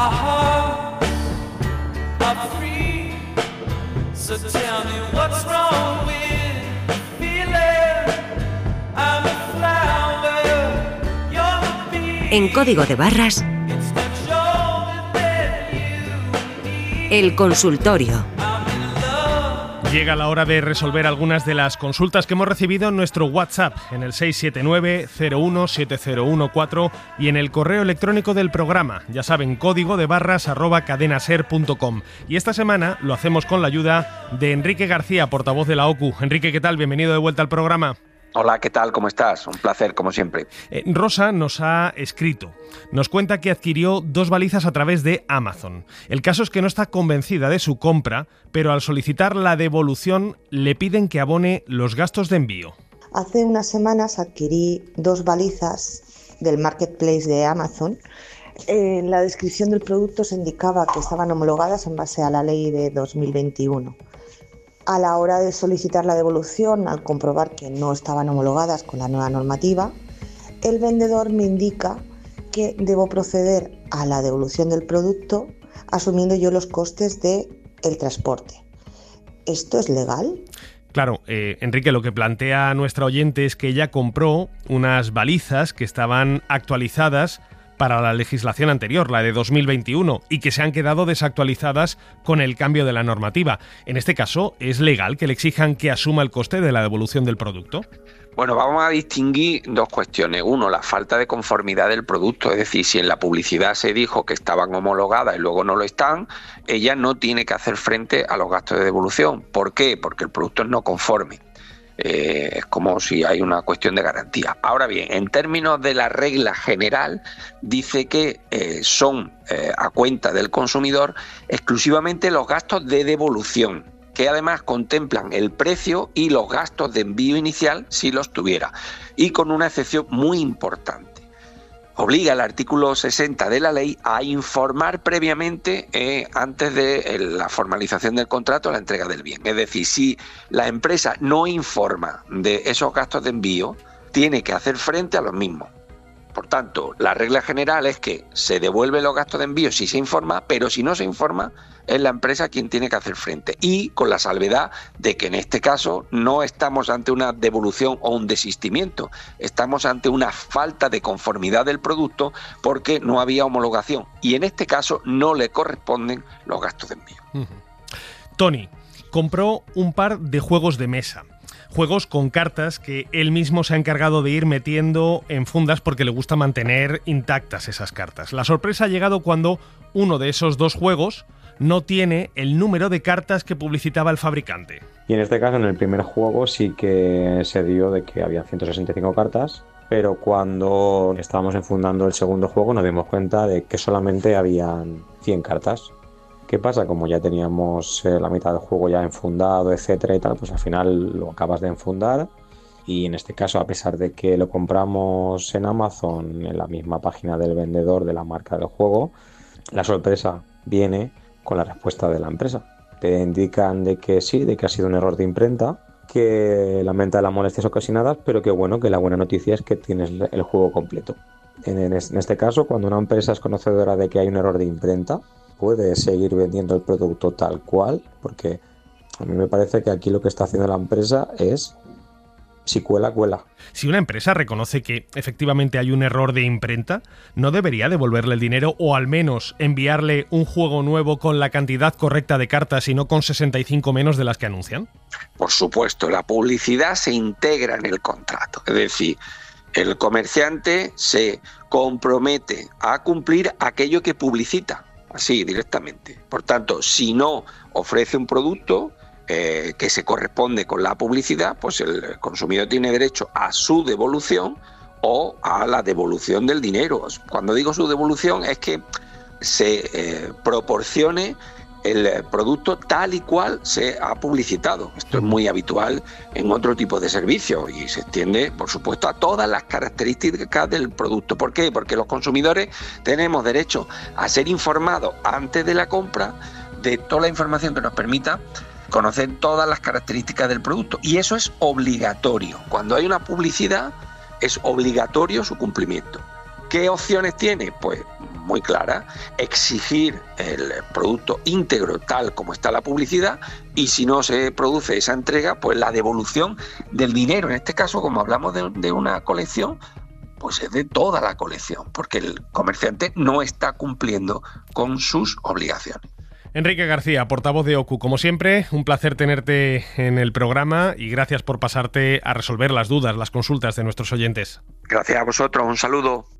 hearts are free. So tell me what's wrong with the feeling. I'm a flower, you're the bee. En Código de Barras, It's the joy that you need. el consultorio. Llega la hora de resolver algunas de las consultas que hemos recibido en nuestro WhatsApp, en el 679-017014 y en el correo electrónico del programa, ya saben, códigodebarras@cadenaser.com. Y esta semana lo hacemos con la ayuda de Enrique García, portavoz de la OCU. Enrique, ¿qué tal? Bienvenido de vuelta al programa. Hola, ¿qué tal? ¿Cómo estás? Un placer, como siempre. Rosa nos ha escrito. Nos cuenta que adquirió 2 balizas a través de Amazon. El caso es que no está convencida de su compra, pero al solicitar la devolución le piden que abone los gastos de envío. Hace unas semanas adquirí 2 balizas del marketplace de Amazon. En la descripción del producto se indicaba que estaban homologadas en base a la ley de 2021. A la hora de solicitar la devolución, al comprobar que no estaban homologadas con la nueva normativa, el vendedor me indica que debo proceder a la devolución del producto asumiendo yo los costes del transporte. ¿Esto es legal? Claro, Enrique, lo que plantea nuestra oyente es que ella compró unas balizas que estaban actualizadas para la legislación anterior, la de 2021, y que se han quedado desactualizadas con el cambio de la normativa. En este caso, ¿es legal que le exijan que asuma el coste de la devolución del producto? Bueno, vamos a distinguir 2 cuestiones. Uno, la falta de conformidad del producto. Es decir, si en la publicidad se dijo que estaban homologadas y luego no lo están, ella no tiene que hacer frente a los gastos de devolución. ¿Por qué? Porque el producto es no conforme. Es como si hay una cuestión de garantía. Ahora bien, en términos de la regla general, dice que son a cuenta del consumidor exclusivamente los gastos de devolución, que además contemplan el precio y los gastos de envío inicial si los tuviera, y con una excepción muy importante. Obliga el artículo 60 de la ley a informar previamente antes de la formalización del contrato la entrega del bien. Es decir, si la empresa no informa de esos gastos de envío, tiene que hacer frente a los mismos. Por tanto, la regla general es que se devuelven los gastos de envío si se informa, pero si no se informa, es la empresa quien tiene que hacer frente. Y con la salvedad de que en este caso no estamos ante una devolución o un desistimiento, estamos ante una falta de conformidad del producto porque no había homologación. Y en este caso no le corresponden los gastos de envío. Tony compró un par de juegos de mesa. Juegos con cartas que él mismo se ha encargado de ir metiendo en fundas porque le gusta mantener intactas esas cartas. La sorpresa ha llegado cuando uno de esos 2 juegos no tiene el número de cartas que publicitaba el fabricante. Y en este caso, en el primer juego sí que se dio de que había 165 cartas, pero cuando estábamos enfundando el segundo juego nos dimos cuenta de que solamente habían 100 cartas. ¿Qué pasa? Como ya teníamos la mitad del juego ya enfundado, etcétera y tal, pues al final lo acabas de enfundar y en este caso, a pesar de que lo compramos en Amazon, en la misma página del vendedor de la marca del juego, la sorpresa viene con la respuesta de la empresa. Te indican de que sí, de que ha sido un error de imprenta, que lamenta las molestias ocasionadas, pero que bueno, que la buena noticia es que tienes el juego completo. En este caso, cuando una empresa es conocedora de que hay un error de imprenta, puede seguir vendiendo el producto tal cual, porque a mí me parece que aquí lo que está haciendo la empresa es si cuela, cuela. Si una empresa reconoce que efectivamente hay un error de imprenta, ¿no debería devolverle el dinero o al menos enviarle un juego nuevo con la cantidad correcta de cartas y no con 65 menos de las que anuncian? Por supuesto, la publicidad se integra en el contrato. Es decir, el comerciante se compromete a cumplir aquello que publicita. Así, directamente. Por tanto, si no ofrece un producto que se corresponde con la publicidad, pues el consumidor tiene derecho a su devolución o a la devolución del dinero. Cuando digo su devolución es que se proporcione el producto tal y cual se ha publicitado. Esto es muy habitual en otro tipo de servicios y se extiende, por supuesto, a todas las características del producto. ¿Por qué? Porque los consumidores tenemos derecho a ser informados antes de la compra de toda la información que nos permita conocer todas las características del producto. Y eso es obligatorio. Cuando hay una publicidad, es obligatorio su cumplimiento. ¿Qué opciones tiene? Pues muy claras, exigir el producto íntegro tal como está la publicidad, y si no se produce esa entrega, pues la devolución del dinero. En este caso, como hablamos de una colección, pues es de toda la colección, porque el comerciante no está cumpliendo con sus obligaciones. Enrique García, portavoz de OCU, como siempre, un placer tenerte en el programa y gracias por pasarte a resolver las dudas, las consultas de nuestros oyentes. Gracias a vosotros, un saludo.